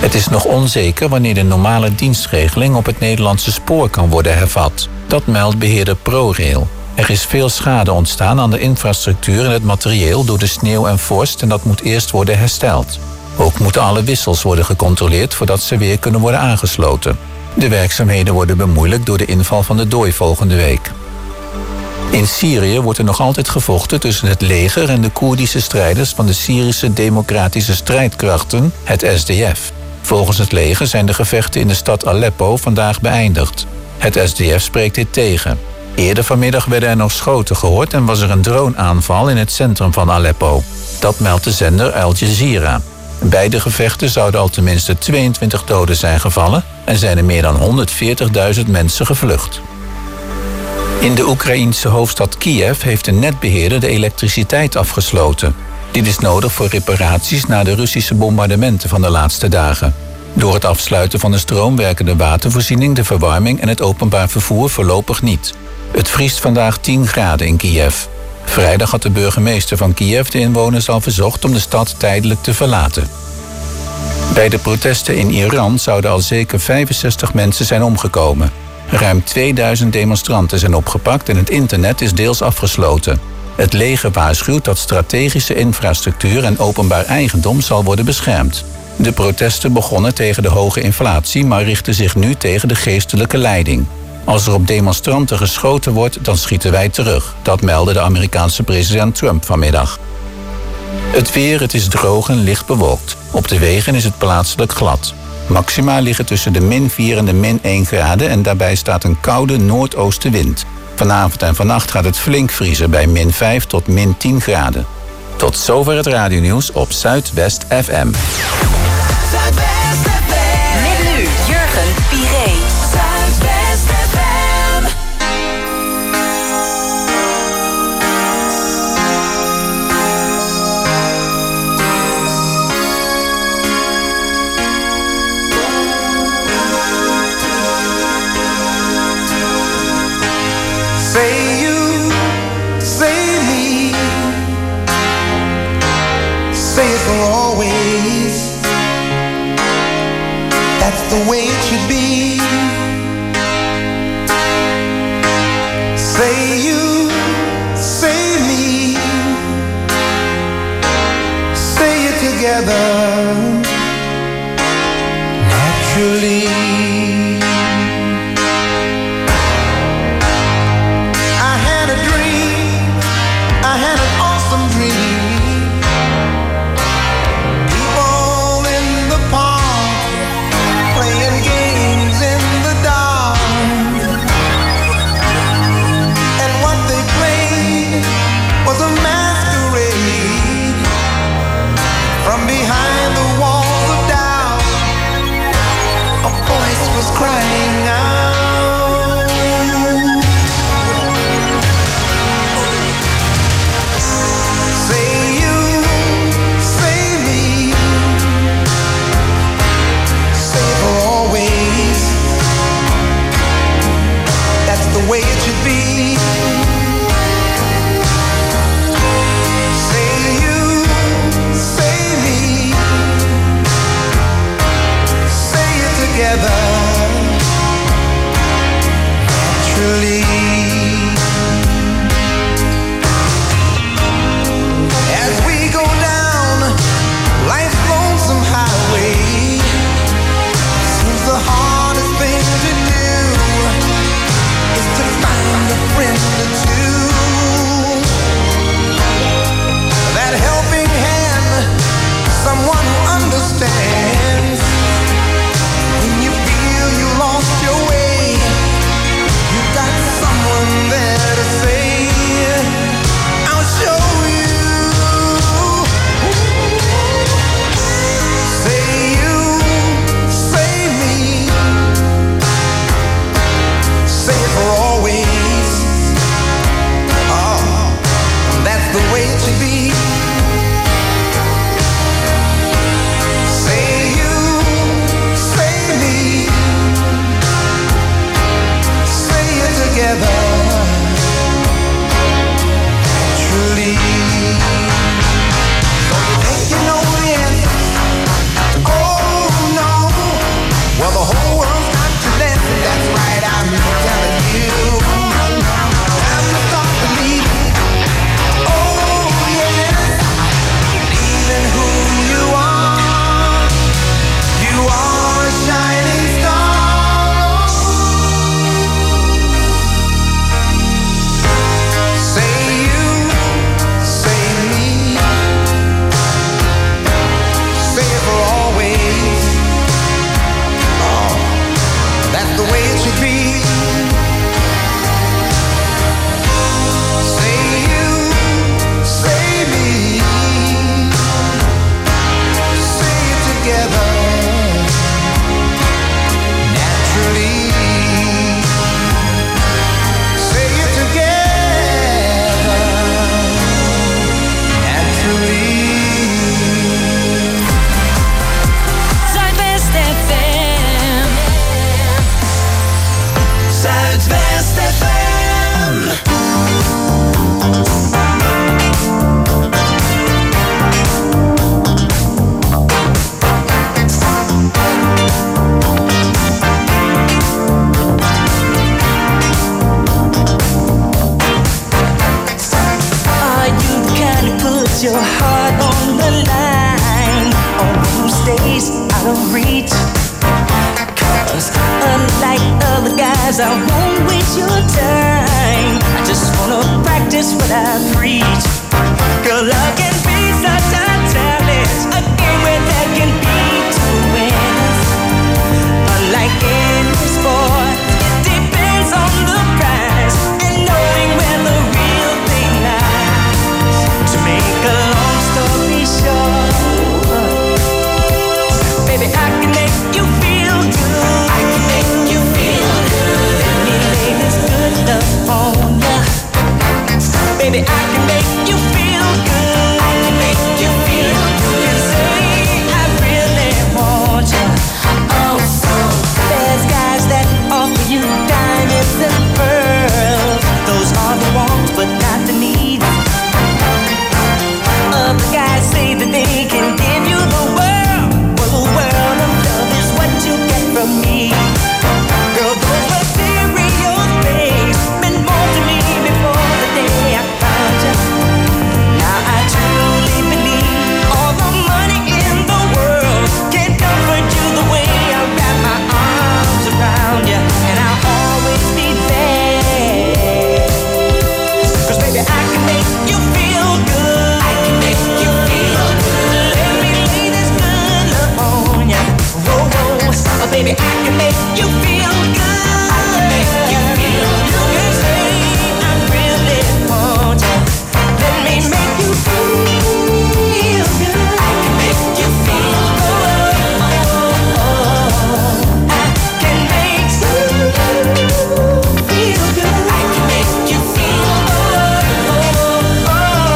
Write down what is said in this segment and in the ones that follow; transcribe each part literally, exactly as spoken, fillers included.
Het is nog onzeker wanneer de normale dienstregeling op het Nederlandse spoor kan worden hervat. Dat meldt beheerder ProRail. Er is veel schade ontstaan aan de infrastructuur en het materieel door de sneeuw en vorst en dat moet eerst worden hersteld. Ook moeten alle wissels worden gecontroleerd voordat ze weer kunnen worden aangesloten. De werkzaamheden worden bemoeilijkt door de inval van de dooi volgende week. In Syrië wordt er nog altijd gevochten tussen het leger en de Koerdische strijders van de Syrische Democratische Strijdkrachten, het S D F. Volgens het leger zijn de gevechten in de stad Aleppo vandaag beëindigd. Het S D F spreekt dit tegen. Eerder vanmiddag werden er nog schoten gehoord en was er een droneaanval in het centrum van Aleppo. Dat meldt de zender Al Jazeera. Bij de gevechten zouden al tenminste tweeëntwintig doden zijn gevallen en zijn er meer dan honderdveertigduizend mensen gevlucht. In de Oekraïense hoofdstad Kiev heeft de netbeheerder de elektriciteit afgesloten. Dit is nodig voor reparaties na de Russische bombardementen van de laatste dagen. Door het afsluiten van de stroom werken de watervoorziening, de verwarming en het openbaar vervoer voorlopig niet. Het vriest vandaag tien graden in Kiev. Vrijdag had de burgemeester van Kiev de inwoners al verzocht om de stad tijdelijk te verlaten. Bij de protesten in Iran zouden al zeker vijfenzestig mensen zijn omgekomen. Ruim tweeduizend demonstranten zijn opgepakt en het internet is deels afgesloten. Het leger waarschuwt dat strategische infrastructuur en openbaar eigendom zal worden beschermd. De protesten begonnen tegen de hoge inflatie, maar richten zich nu tegen de geestelijke leiding. Als er op demonstranten geschoten wordt, dan schieten wij terug. Dat meldde de Amerikaanse president Trump vanmiddag. Het weer, het is droog en licht bewolkt. Op de wegen is het plaatselijk glad. Maxima liggen tussen de min vier en de min één graden en daarbij staat een koude noordoostenwind. Vanavond en vannacht gaat het flink vriezen bij min vijf tot min tien graden. Tot zover het radionieuws op Zuidwest F M. Zuidwest F M. Met nu Jurgen Piré. Zuidwest F M. Say you, say me, say it for always. That's the way it should be. Say you, say me, say it together naturally. Crying out. Say you, say me, say for always. That's the way it should be. Say you, say me, say it together. As we go down life's lonesome highway, seems the hardest thing to do is to find a friend or two. That helping hand, someone who understands when you feel you lost your way. Got someone there to say, I'll show you. Say you, say me, say it for always. Oh, that's the way it should be. Say of reach. Cause unlike other guys, I won't waste your time. I just wanna practice what I preach. Girl, love can be such a challenge, a game where there can be two winners. Unlike any sport, it depends on the prize and knowing where the real thing lies. To make a long story short, baby, I can make you feel good. I can make you feel good. Let me lay this good love on ya. Baby, I can make you feel good. I can make you feel good. You say I really want ya. Oh, so there's guys that offer you diamonds and pearls. Those are the wants, but not the needs. Other guys say that they can give you the world. Well, the world of love is what you get from me. Girl, those material things meant more to me before the day I found you. Now I truly believe all the money in the world can't comfort you the way I wrap my arms around you. And I'll always be there. Cause baby, I can make you feel good. I can make you feel good. Let me lay this good love on ya. Whoa, whoa. Oh, baby, I can make you feel good. I can make you feel good. You can say I really want ya. Let me make you feel good. I can make you feel good. I can make you feel good. I can make you feel good.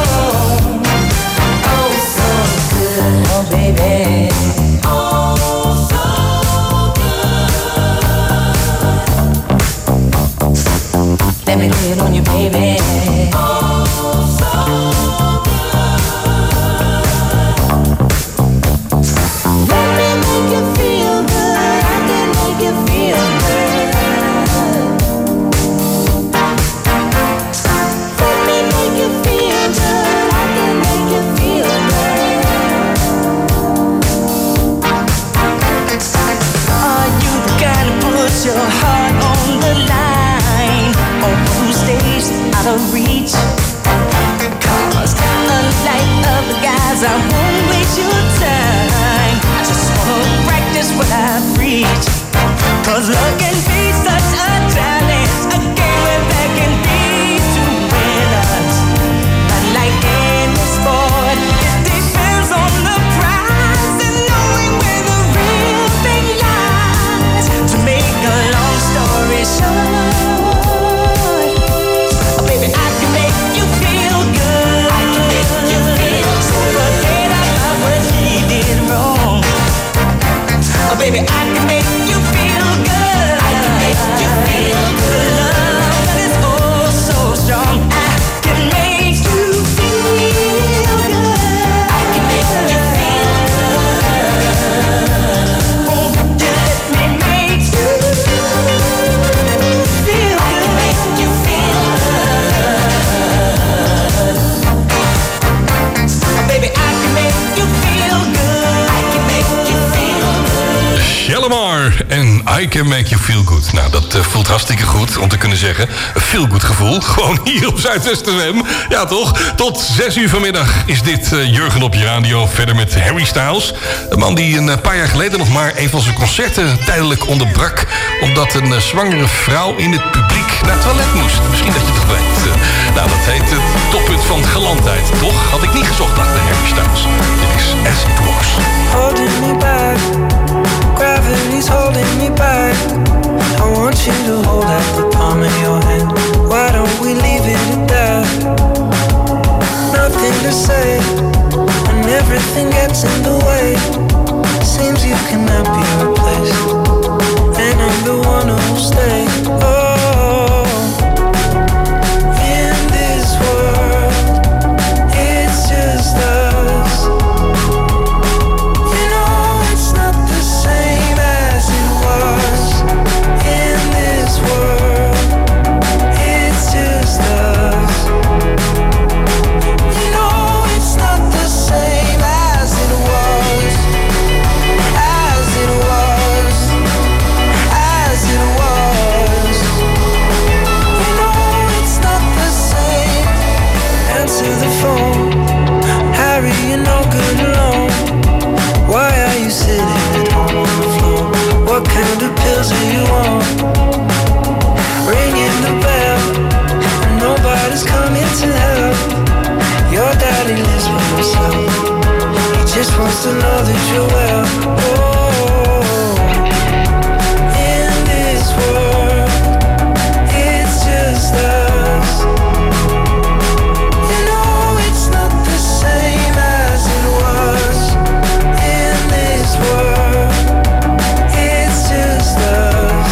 Oh, so good. Oh, baby. Oh, so good. Let me lay it on you, baby. Oh, so good. Let me make you feel good. I can make you feel good. Let me make you feel good. I can make you feel good. Are you the kind to put your heart on the line, or who stays out of reach? Cause unlike other guys, I won't waste your time. I just wanna practice what I preach. Cause love can be such a challenge, a game where there can be two winners. Unlike any sport, it depends on the prize and knowing where the real thing lies. To make a long story short, oh, baby, I can make you feel good. I can make you feel so forget about what he did wrong. Oh, baby, I can make you feel good. I can make you feel good. Love that is oh so strong. I can make you feel good. I can make you feel good. Oh, you let me make you feel good. I can make you feel good. Oh, baby, I can make you feel good. I can make you feel good. Shalamar en I Can Make You Feel Good. Nou, dat uh, voelt hartstikke goed om te kunnen zeggen. Een feel good gevoel. Gewoon hier op Zuidwest F M. Ja, toch? Tot zes uur vanmiddag is dit uh, Jurgen op je radio. Verder met Harry Styles. Een man die een paar jaar geleden nog maar een van zijn concerten tijdelijk onderbrak. Omdat een uh, zwangere vrouw in het publiek naar het toilet moest. Misschien dat je het toch weet. Uh, nou, dat heet het toppunt van gelandheid. Toch? Had ik niet gezocht achter Harry Styles. Dit is As It Was. Holding me back, gravity's holding me back. I want you to hold out the palm of your hand. Why don't we leave it at that? Nothing to say, when everything gets in the way. Seems you cannot be replaced, and I'm the one who'll stay. Oh, in this world, it's just us. You know it's not the same as it was. In this world, it's just us. You know it's not the same as it was. As kind of pills do you want? Ringing the bell, nobody's coming to help. Your daddy lives by himself. He just wants to know that you're well. Oh, in this world, it's just us. You know it's not the same as it was. In this world, it's just us.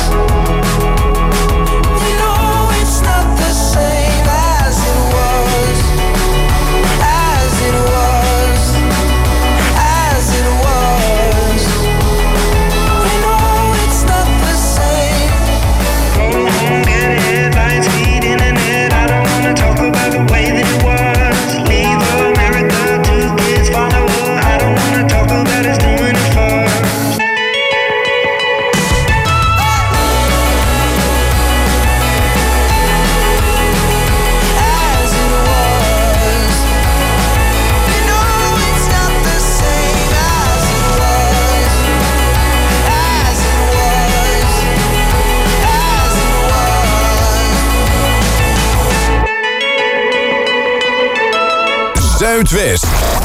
You know it's not the same as it was. As it was. As it was. You know it's not the same. Go home, get ahead, lights, speed, internet. I don't wanna talk about the way that it was. Leave America, two kids, follow her. I don't wanna talk about us doing it first. As it was. You know it's not the same as it was. As it was. As it was. Zuidwest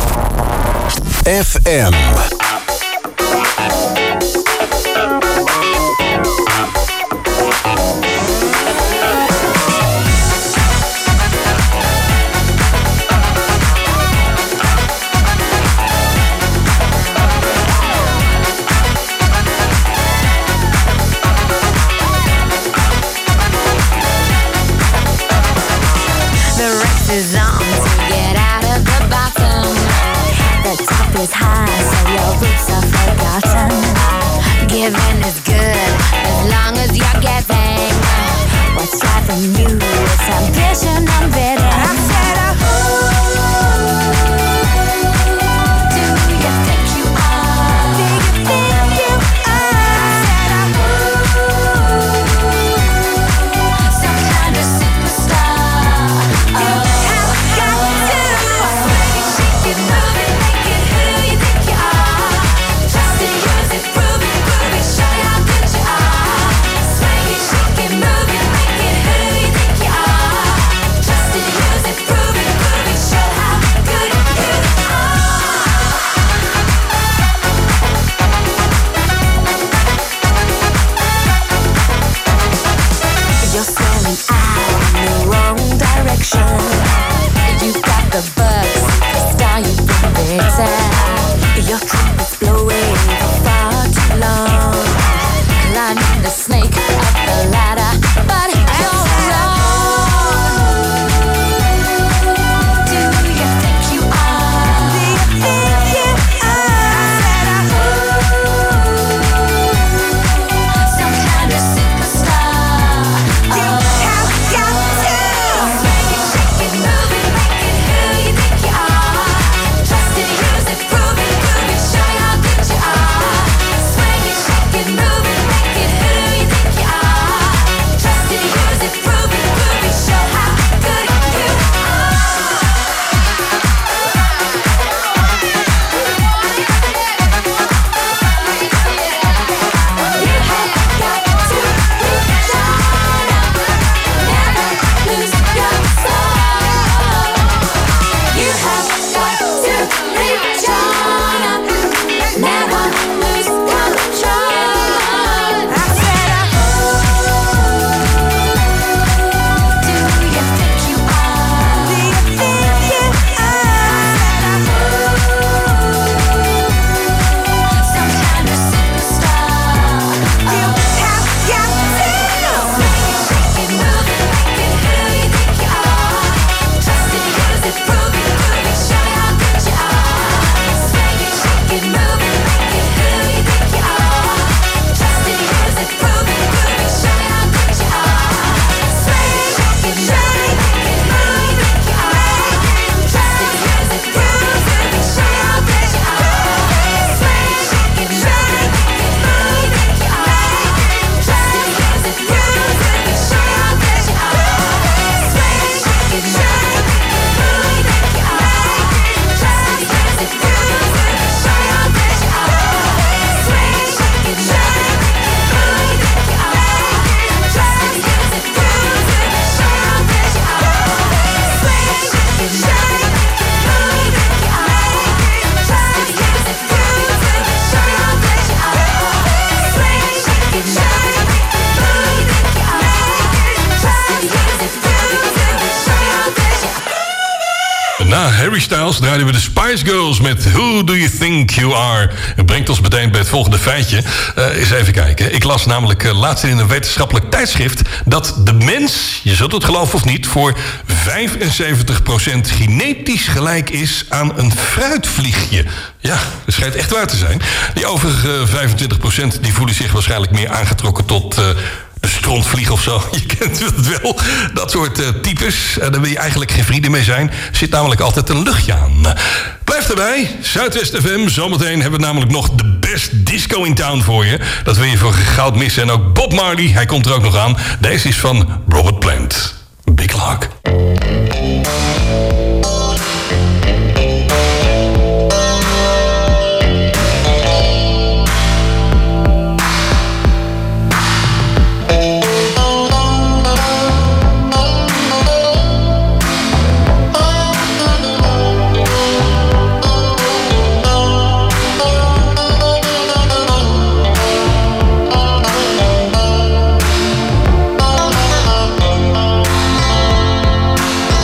F M. The race is on to get out of the bottom. The top is high, so your roots are forgotten. Giving is good as long as you're giving. What's driving you is ambition unbidden. I said, oh, do you think you are? Do you think you are? I said, oh, some kind of superstar. You have got to sway, shake it, move it, make it who you think you are. Just to use it, prove it, prove it, show you how good you are. Sway it, shake it, move it, make it who you think you are. Just to use Harry Styles draaiden we de Spice Girls met Who Do You Think You Are. Het brengt ons meteen bij het volgende feitje. Uh, eens even kijken. Ik las namelijk uh, laatst in een wetenschappelijk tijdschrift dat de mens, je zult het geloven of niet, voor vijfenzeventig procent genetisch gelijk is aan een fruitvliegje. Ja, dat schijnt echt waar te zijn. Die overige vijfentwintig procent die voelen zich waarschijnlijk meer aangetrokken tot Uh, een strontvlieg of zo. Je kent het wel. Dat soort uh, types. Uh, daar wil je eigenlijk geen vrienden mee zijn. Er zit namelijk altijd een luchtje aan. Uh, blijf erbij. Zuidwest F M. Zometeen hebben we namelijk nog de best disco in town voor je. Dat wil je voor goud missen. En ook Bob Marley, hij komt er ook nog aan. Deze is van Robert Plant. Big Lock. Thank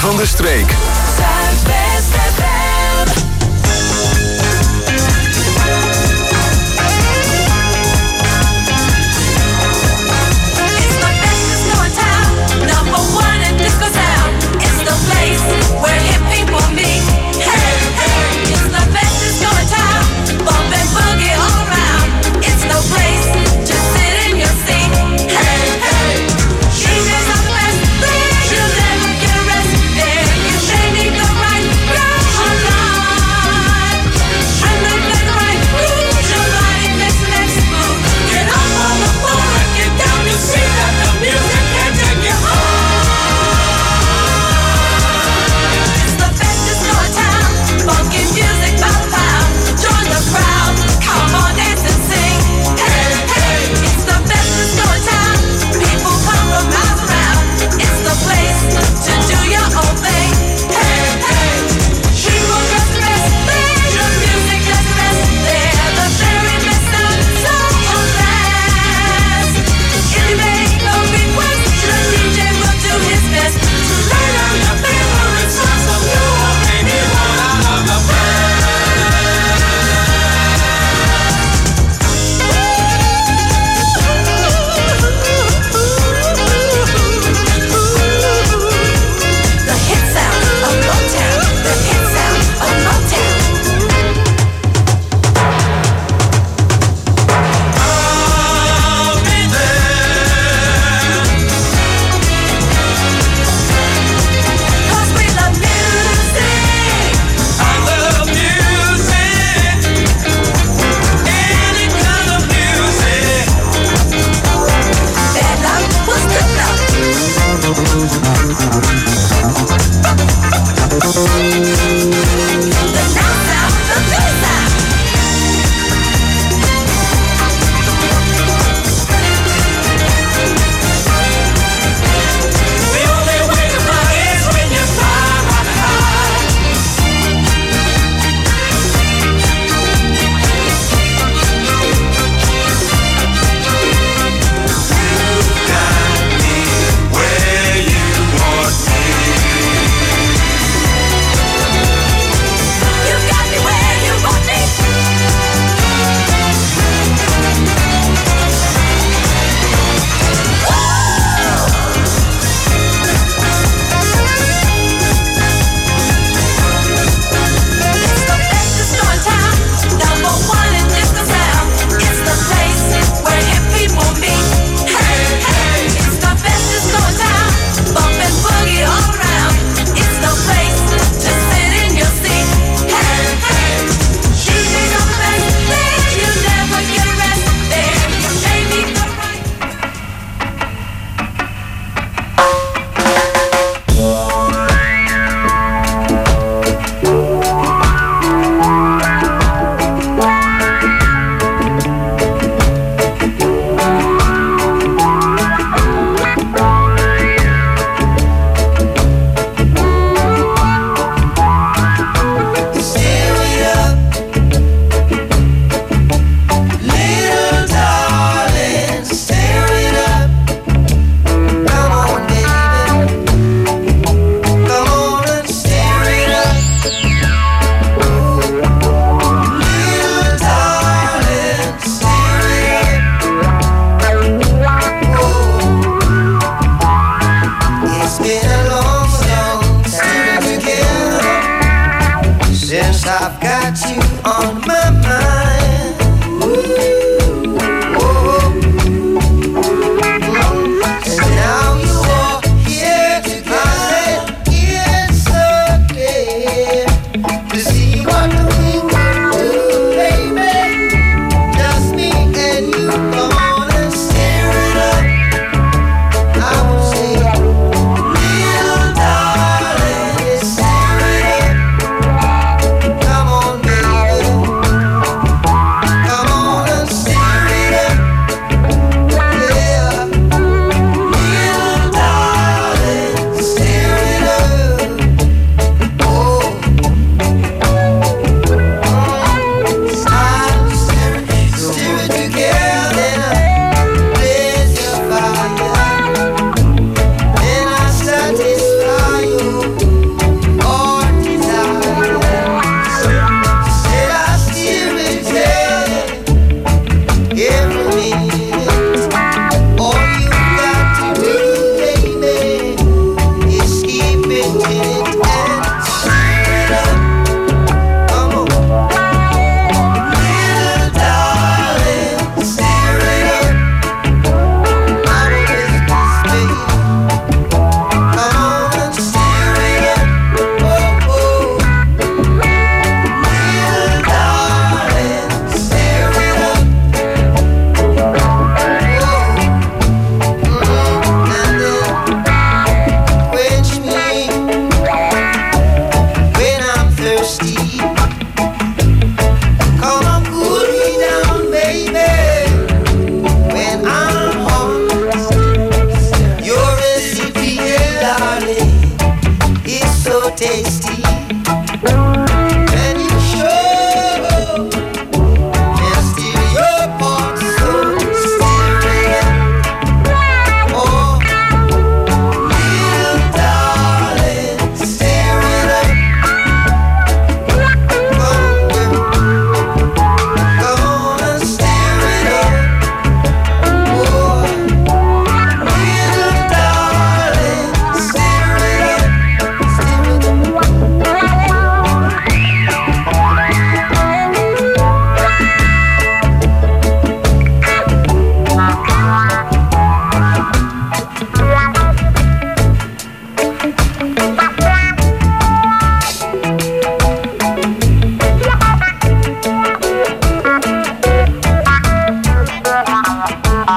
van de streek. Zuidwest F M. It's the best disco in town, number one in disco sound. It's the place where hip people meet. Hey, hey, it's the best disco in town, bump and boogie all around. It's no place, just sit in your seat. Hey, hey, D Js are the best, you'll never get a rest. There you may need the right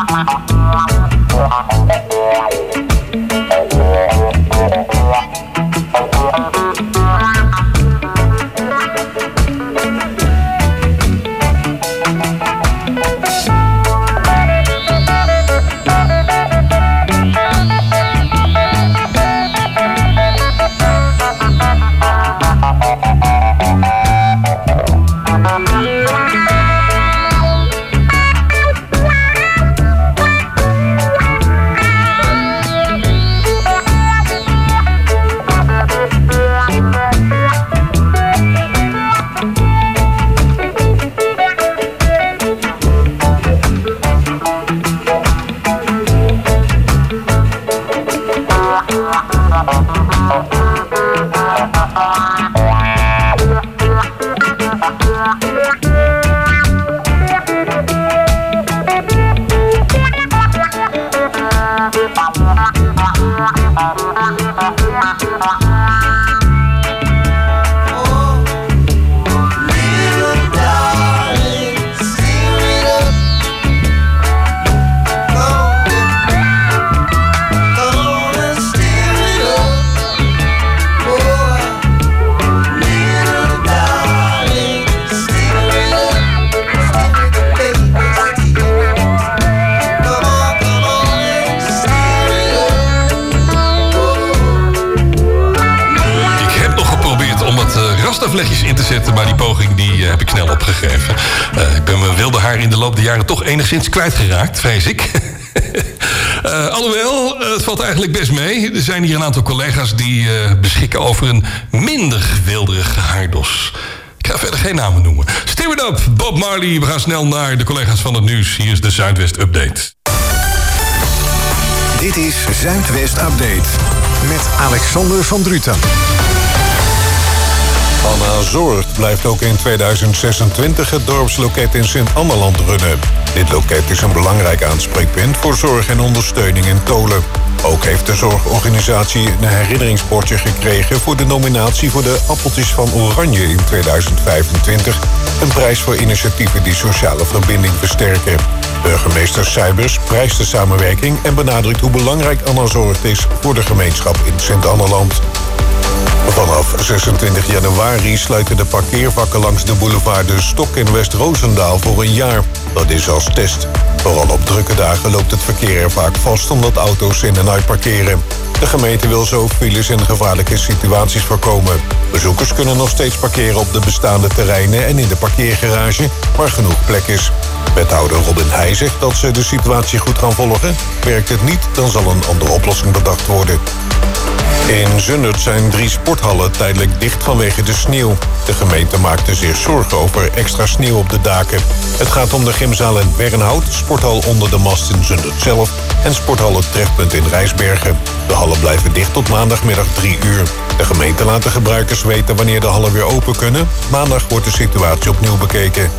vlechtjes in te zetten, maar die poging die uh, heb ik snel opgegeven. Uh, ik ben mijn wilde haar in de loop der jaren toch enigszins kwijtgeraakt, vrees ik. uh, alhoewel, uh, het valt eigenlijk best mee. Er zijn hier een aantal collega's die uh, beschikken over een minder wilderige haardos. Ik ga verder geen namen noemen. Steer it up, Bob Marley. We gaan snel naar de collega's van het nieuws. Hier is de Zuidwest Update. Dit is Zuidwest Update met Alexander van Druten. Anna Zorgt blijft ook in tweeduizend zesentwintig het dorpsloket in Sint-Anneland runnen. Dit loket is een belangrijk aanspreekpunt voor zorg en ondersteuning in Tolen. Ook heeft de zorgorganisatie een herinneringsbordje gekregen voor de nominatie voor de Appeltjes van Oranje in tweeduizend vijfentwintig. Een prijs voor initiatieven die sociale verbinding versterken. Burgemeester Seibers prijst de samenwerking en benadrukt hoe belangrijk Anna Zorgt is voor de gemeenschap in Sint-Anneland. Vanaf zesentwintig januari sluiten de parkeervakken langs de boulevard De Stok in West-Roosendaal voor een jaar. Dat is als test. Vooral op drukke dagen loopt het verkeer er vaak vast omdat auto's in en uit parkeren. De gemeente wil zo files en gevaarlijke situaties voorkomen. Bezoekers kunnen nog steeds parkeren op de bestaande terreinen en in de parkeergarage, waar genoeg plek is. Wethouder Robin Heij zegt dat ze de situatie goed gaan volgen. Werkt het niet, dan zal een andere oplossing bedacht worden. In Zundert zijn drie sporthallen tijdelijk dicht vanwege de sneeuw. De gemeente maakte zich zorgen over extra sneeuw op de daken. Het gaat om de gymzaal in Bernhout, sporthal Onder de Mast in Zundert zelf en sporthal Het Trefpunt in Rijsbergen. De hallen blijven dicht tot maandagmiddag drie uur. De gemeente laat de gebruikers weten wanneer de hallen weer open kunnen. Maandag wordt de situatie opnieuw bekeken.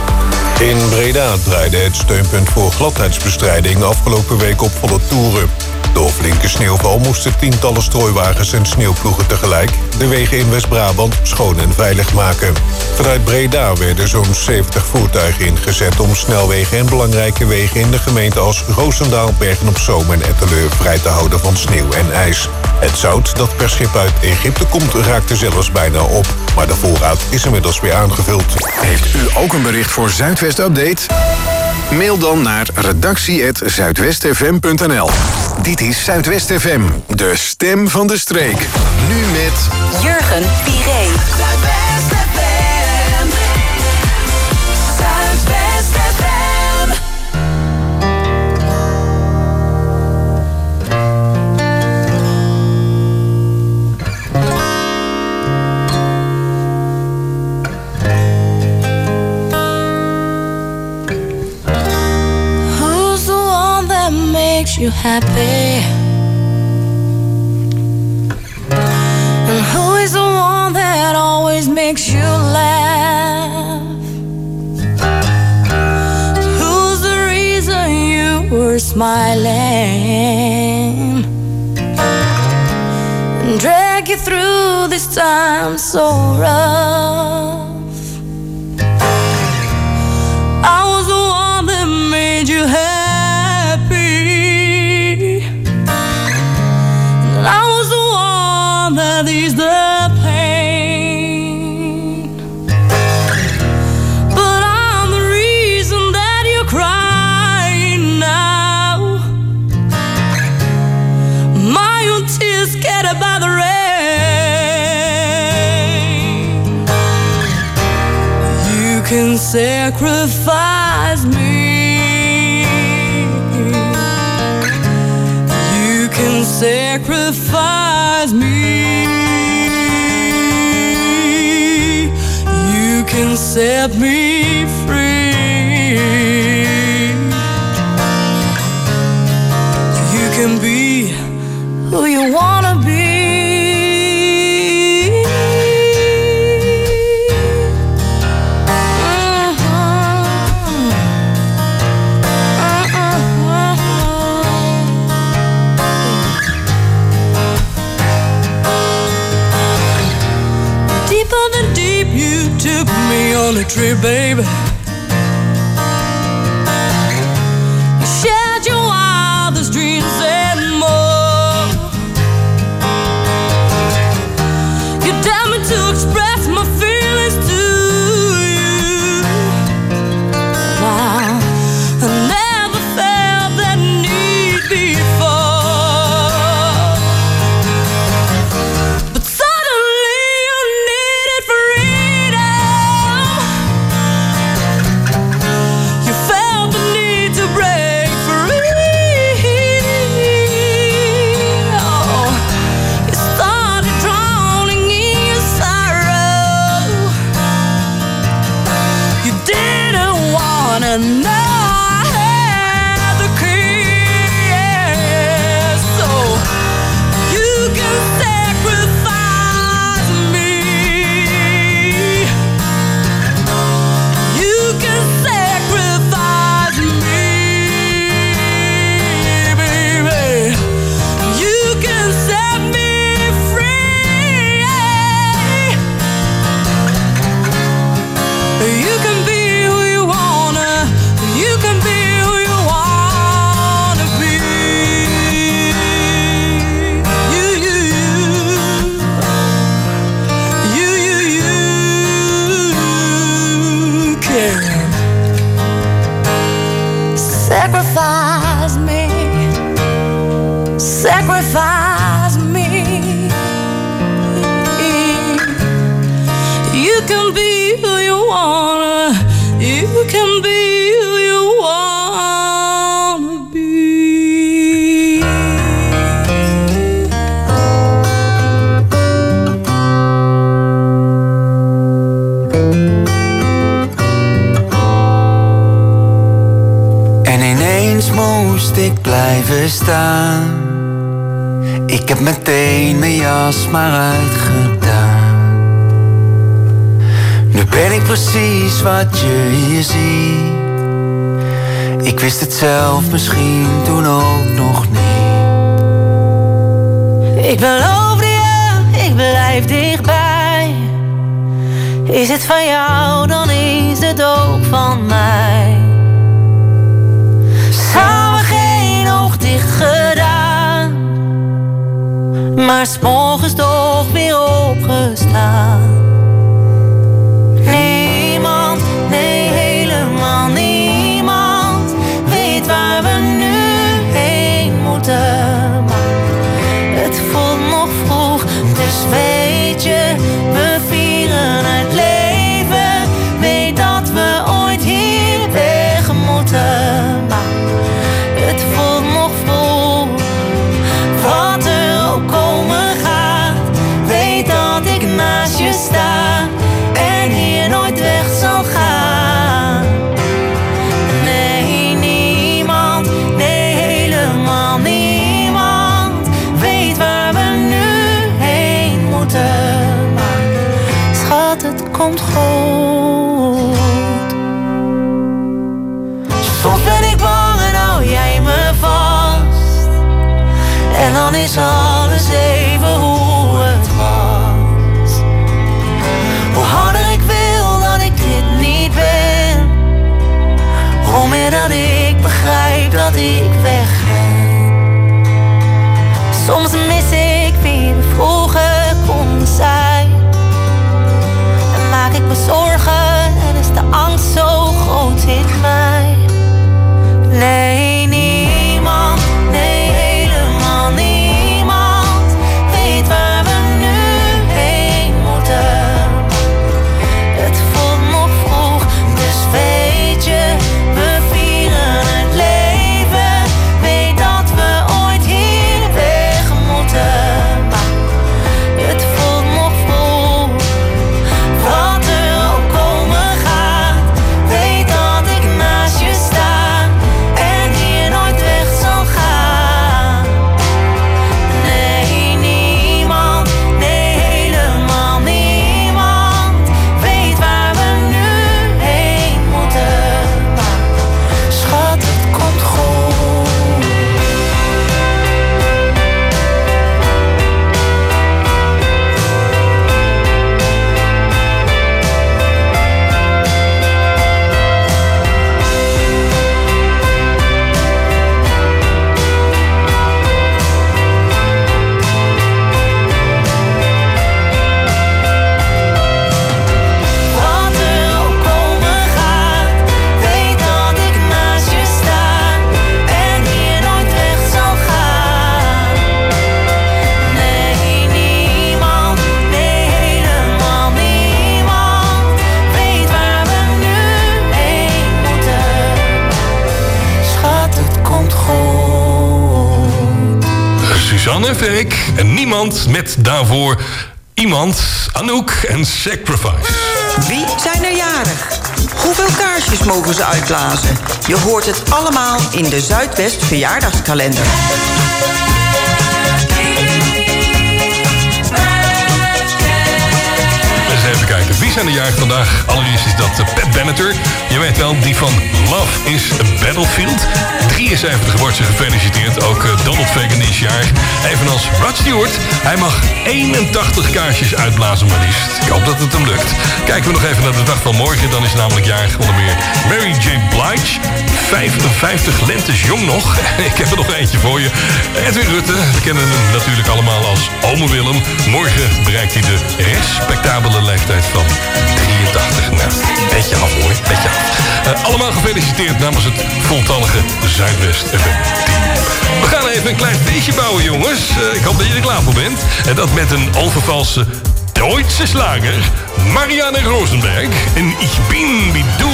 In Breda draaide het steunpunt voor gladheidsbestrijding afgelopen week op volle toeren. Door flinke sneeuwval moesten tientallen strooiwagens en sneeuwploegen tegelijk de wegen in West-Brabant schoon en veilig maken. Vanuit Breda werden zo'n zeventig voertuigen ingezet om snelwegen en belangrijke wegen in de gemeente als Roosendaal, Bergen-op-Zoom en Etteleur vrij te houden van sneeuw en ijs. Het zout dat per schip uit Egypte komt raakte zelfs bijna op, maar de voorraad is inmiddels weer aangevuld. Heeft u ook een bericht voor Zuidwest Update? Mail dan naar redactie apenstaartje zuidwest f m punt n l. Dit is Zuidwest F M, de stem van de streek. Nu met Jurgen Piré. Zuidwest F M. Zuidwest F M. Who's the one that makes you happy? And who is the one that always makes you laugh? Who's the reason you were smiling and drag you through this time so rough? I was the one that made you happy. sacrifice me. You can sacrifice me. You can set me free. You can be who you wanna be. On a trip, baby. You shared your wildest dreams and more. You dared me to express my feelings to you. Now, I never felt that need before. But suddenly you needed freedom. And now I have the key, so you can sacrifice me. You can sacrifice me, baby. You can set me free. You can be sacrifice me, sacrifice me. You can be who you wanna, you can be who you wanna be. En ineens moest ik blijven staan. Ik heb meteen mijn jas maar uitgedaan. Nu ben ik precies wat je hier ziet. Ik wist het zelf misschien toen ook nog niet. Ik beloofde je, ik blijf dichtbij. Is het van jou, dan is het ook van mij. Samen geen oog dicht gedaan, maar 's morgens toch weer opgestaan. Niemand, nee helemaal niemand, weet waar we nu heen moeten. Maar het voelt nog vroeg, dus weet je, we vieren het leven. Weet dat we ooit hier weg moeten. Maar het voelt nog vroeg, wat er ook komen gaat. Weet dat ik naast je sta en hier nooit weg zal gaan. Nee, niemand, nee helemaal niemand, weet waar we nu heen moeten. Maar schat, het komt goed. Soms ben ik bang en hou jij me vast. En dan is alles even hoe het was. Hoe harder ik wil dat ik dit niet ben, hoe meer dat ik begrijp dat ik wegren. Soms mis ik wie we vroeger konden zijn. En maak ik me zorgen en is de angst zo groot in mij. Nee, niemand, nee helemaal niemand. Suzanne en Freek. En niemand met daarvoor iemand, Anouk en Sacrifice. Wie zijn er jarig? Hoeveel kaarsjes mogen ze uitblazen? Je hoort het allemaal in de Zuidwest verjaardagskalender. Even kijken, wie zijn de jarig vandaag? Allereerst is dat uh, Pat Benatar. Je weet wel, die van Love is a Battlefield. drieënzeventig wordt ze gefeliciteerd. Ook uh, Donald Fagan is jarig. Evenals Rod Stewart. Hij mag eenentachtig kaarsjes uitblazen maar liefst. Ik hoop dat het hem lukt. Kijken we nog even naar de dag van morgen. Dan is namelijk jarig onder meer Mary J. Blige. vijfenvijftig lentes jong nog. Ik heb er nog eentje voor je. Edwin Rutte. We kennen hem natuurlijk allemaal als Ome Willem. Morgen bereikt hij de respectabele leeftijd van drieëntachtig. Nou, beetje af hoor, beetje af. Uh, allemaal gefeliciteerd namens het voltallige Zuidwest F M team. We gaan even een klein feestje bouwen, jongens. Uh, ik hoop dat je er klaar voor bent. En dat met een onvervalse Duitse slager, Marianne Rosenberg en Ich bin wie du.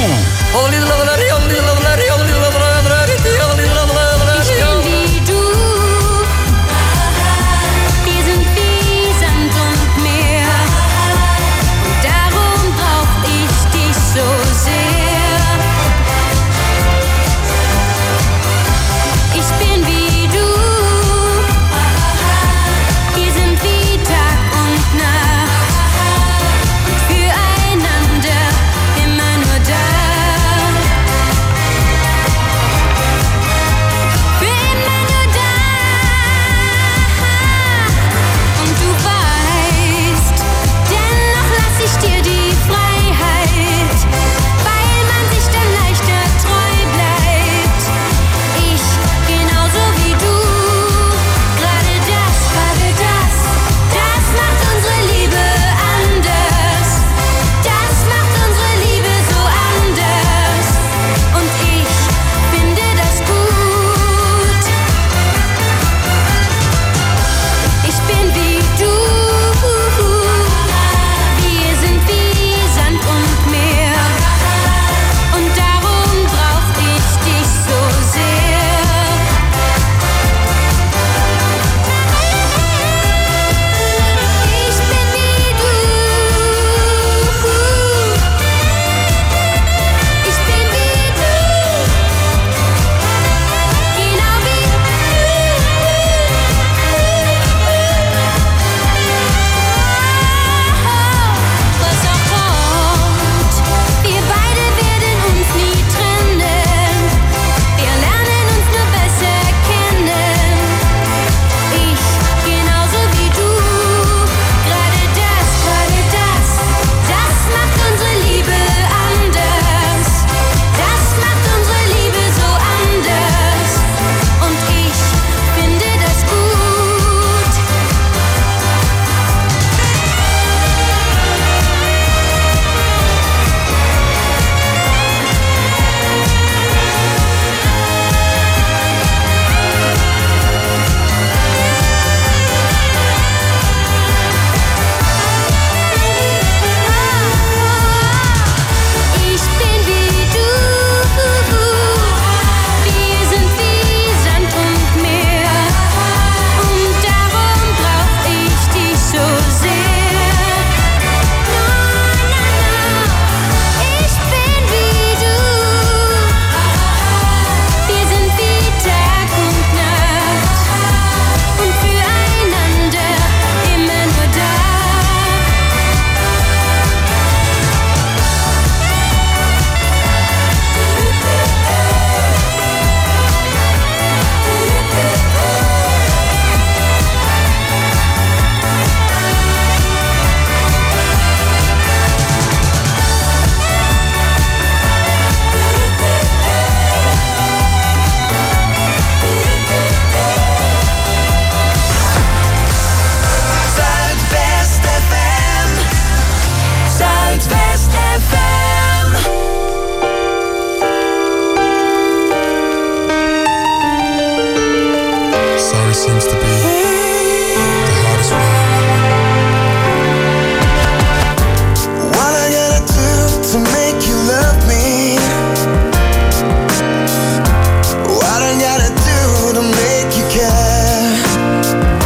What I gotta do to make you care?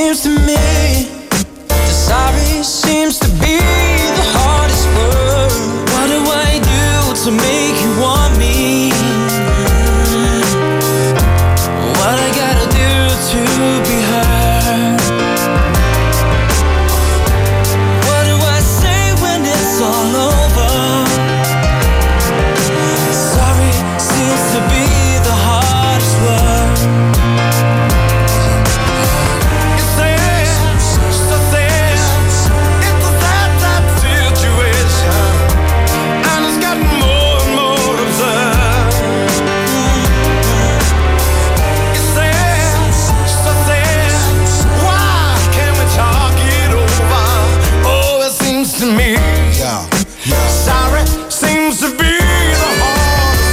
seems to me that sorry seems to be the hardest word. What do I do to make you want me? What I gotta do to be heard? What do I say when it's all over? Sorry seems to be the hardest word. To me, yeah, yeah. Sorry seems to be the hardest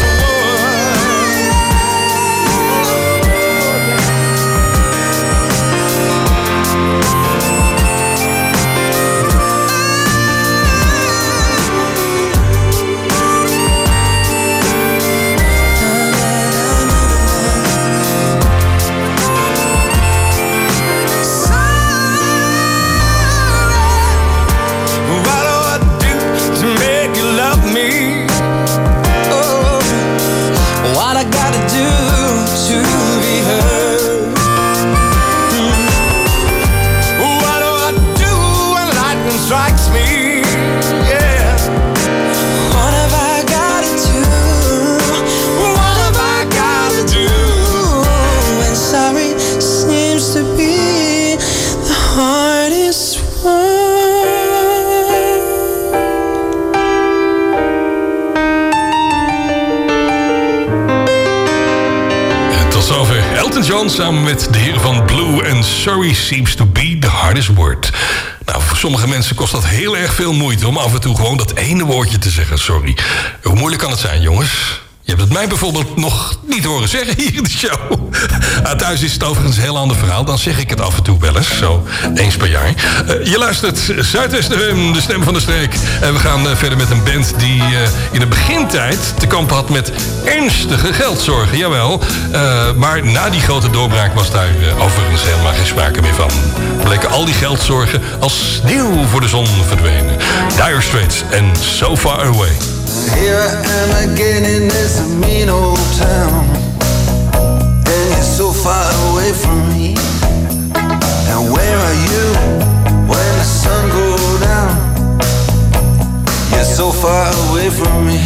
John samen met de heren van Blue en Sorry Seems to be the hardest word. Nou, voor sommige mensen kost dat heel erg veel moeite om af en toe gewoon dat ene woordje te zeggen, sorry. Hoe moeilijk kan het zijn, jongens? Je hebt het mij bijvoorbeeld nog niet horen zeggen hier in de show. Ah, thuis is het overigens een heel ander verhaal. Dan zeg ik het af en toe wel eens, zo eens per jaar. Uh, je luistert Zuidwest F M, de stem van de streek. En we gaan uh, verder met een band die uh, in de begintijd te kampen had met ernstige geldzorgen. Jawel, uh, maar na die grote doorbraak was daar uh, overigens helemaal geen sprake meer van. Bleken al die geldzorgen als sneeuw voor de zon verdwenen. Dire Straits en So Far Away. Here I am again in this mean old town, and you're so far away from me. And where are you when the sun goes down? You're so far away from me.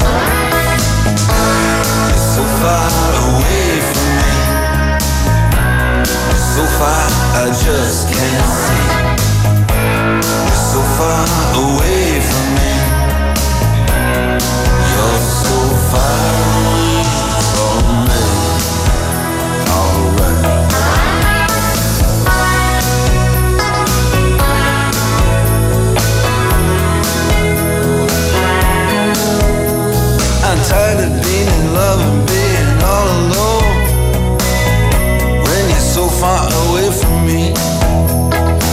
You're so far away from me. You're so far I just can't see. You're so far away from me. You're so far away from me. Alright. I'm tired of being in love and being all alone when you're so far away from me.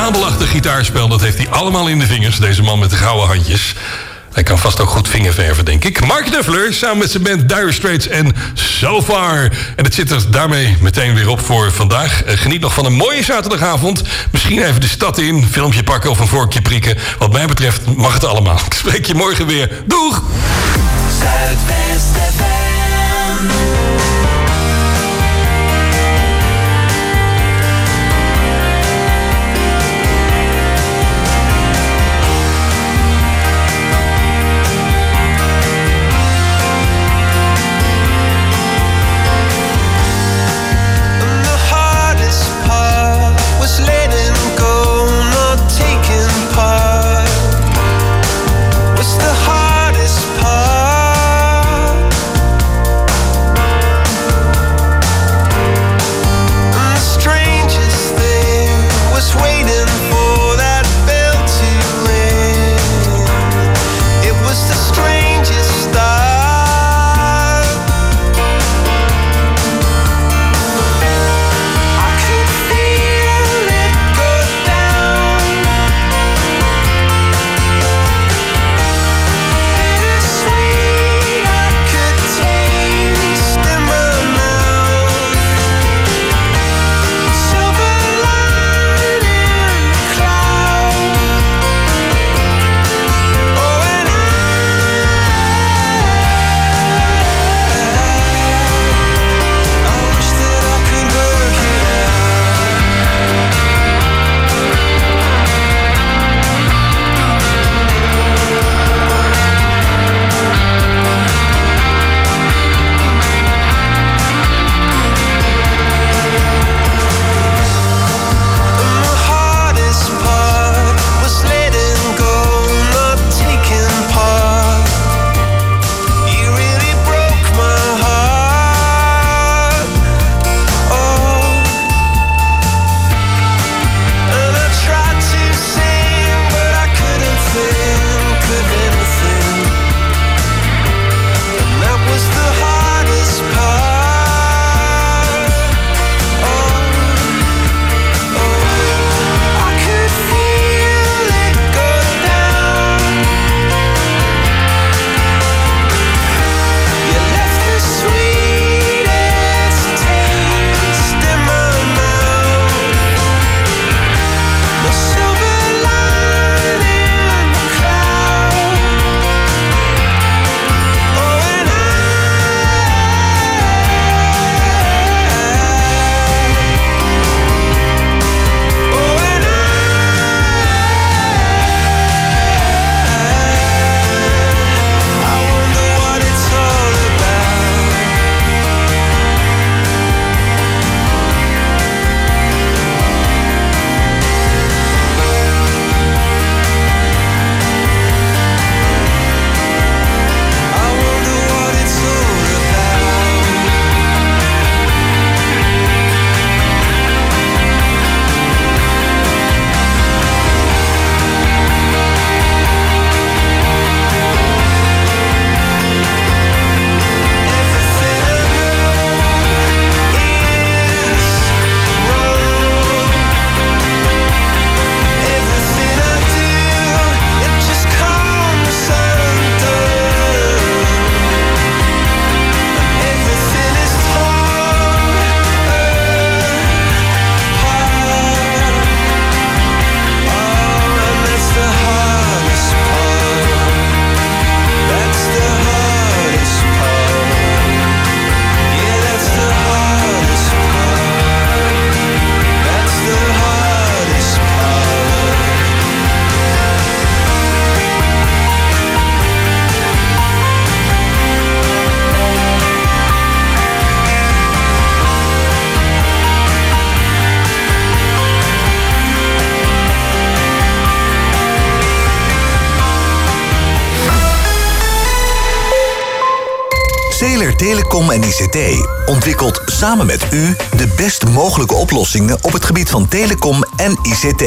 fabelachtig gitaarspel, dat heeft hij allemaal in de vingers. Deze man met de gouden handjes. Hij kan vast ook goed vingerverven, denk ik. Mark Knopfler, samen met zijn band Dire Straits en So Far. En het zit er daarmee meteen weer op voor vandaag. Uh, geniet nog van een mooie zaterdagavond. Misschien even de stad in, een filmpje pakken of een vorkje prikken. Wat mij betreft mag het allemaal. Ik spreek je morgen weer. Doeg! Zuidwest F M. Zeeler Telecom en I C T ontwikkelt samen met u de best mogelijke oplossingen op het gebied van telecom en I C T.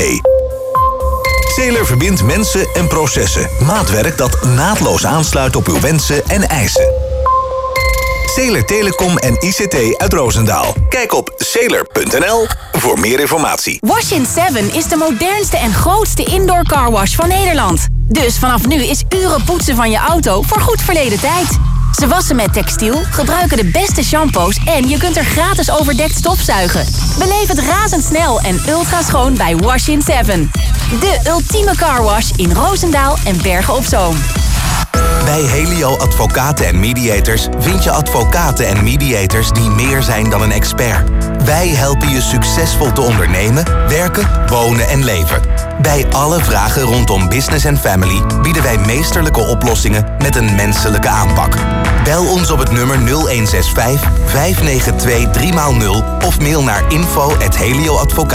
Zeeler verbindt mensen en processen. Maatwerk dat naadloos aansluit op uw wensen en eisen. Zeeler Telecom en I C T uit Roosendaal. Kijk op zeeler punt n l voor meer informatie. Wash in seven is de modernste en grootste indoor carwash van Nederland. Dus vanaf nu is uren poetsen van je auto voor goed verleden tijd. Ze wassen met textiel, gebruiken de beste shampoos en je kunt er gratis overdekt stofzuigen. Beleef het razendsnel en ultra schoon bij Wash in seven. De ultieme carwash in Roosendaal en Bergen op Zoom. Bij Helio Advocaten en Mediators vind je advocaten en mediators die meer zijn dan een expert. Wij helpen je succesvol te ondernemen, werken, wonen en leven. Bij alle vragen rondom business en family bieden wij meesterlijke oplossingen met een menselijke aanpak. Bel ons op het nummer nul een zes vijf, vijf negen twee, drie nul of mail naar info at helioadvocaten.